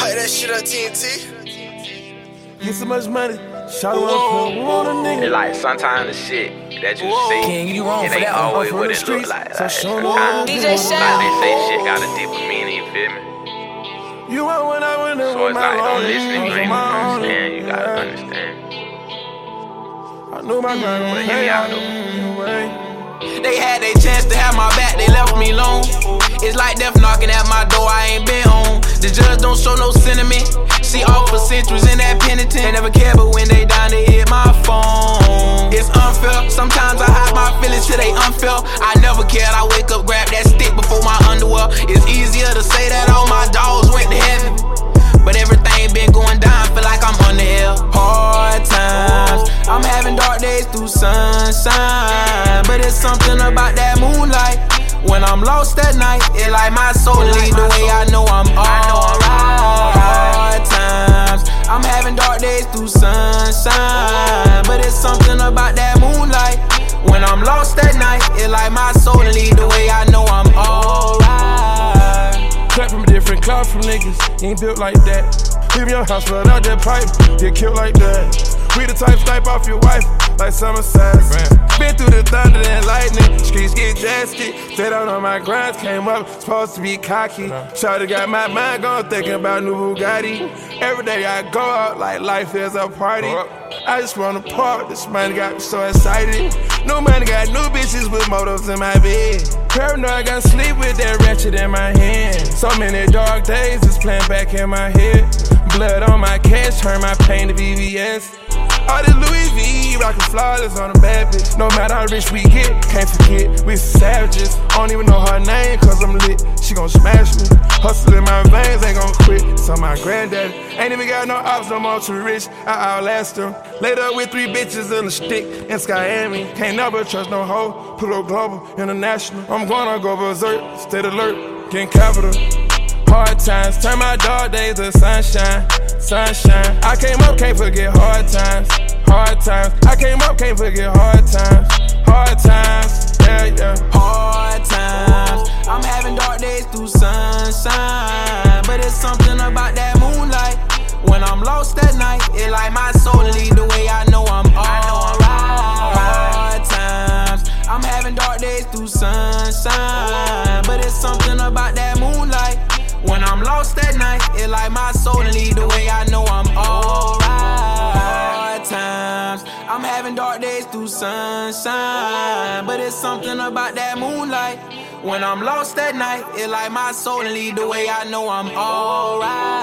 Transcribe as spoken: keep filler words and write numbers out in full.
Pipe that shit on T N T. Get so much money, shout out on a nigga. It's like sometimes the shit that you see, King, you wrong it for ain't that. always I'm what from it the look streets, like. so Like, show me sometimes, what D J like Shaq. they say shit got a deeper meaning, you feel me? You want when I went in So with it's my like, don't own listen if you ain't my own. understand, you gotta understand. I knew my grind But would hear me pay out out though. anyway. They had their chance to have my back, they left me alone. It's like death knocking at my door, I ain't been home. The judge don't show no sentiment. See all for centuries in that penitent. They never care, but when they down, they hit my phone. It's unfair, sometimes I hide my feelings till they unfair. I never cared, I wake up, grab that stick before my underwear. It's easier to say that all my dogs went to heaven, but everything been going down, feel like I'm on the hill. Hard times, I'm having dark days through sunshine, but it's something about that moonlight. When I'm lost at night, it like my soul lead the way I know I'm alright. Hard times, I'm having dark days through sunshine, but it's something about that moonlight. When I'm lost at night, it like my soul lead the way I know I'm alright. Clap from different cloud from niggas, ain't built like that. Leave your house without that pipe, get killed like that. We the type snipe off your wife, like summer size. Been through the thunder and lightning, streets get drastic. Stayed out on my grinds, came up, supposed to be cocky. Shawty got my mind going, thinking about new Bugatti. Every day I go out like life is a party. I just wanna park, this money got me so excited. New money got new bitches with motives in my bed. Paranoid, got sleep with that ratchet in my hand. So many dark days is playing back in my head. Blood on my cash, turn my pain to V V S. All this Louis V, rockin' flawless on a bad bitch. No matter how rich we get, can't forget, we savages. I don't even know her name, cause I'm lit, she gon' smash me. Hustle in my veins, ain't gon' quit, it's on my granddaddy. Ain't even got no ops, no more too rich, I outlast them. Laid up with three bitches in a stick in Skyami. Can't never trust no hoe, put up global, international. I'm gonna go berserk, stay alert, getting capital. Hard times, turn my dark days to sunshine, sunshine. I came up, can't forget hard times, hard times. I came up, can't forget hard times, hard times, yeah, yeah. Hard times, I'm having dark days through sunshine, but it's something about that moonlight. When I'm lost at night, it like my soul lead the way I know I'm alright. Hard times, I'm having dark days through sunshine, but it's something about that moonlight. When I'm lost at night, it like my soul lead the way I know I'm alright. Hard times, I'm having dark days through sunshine, but it's something about that moonlight. When I'm lost at night, it like my soul lead the way I know I'm alright.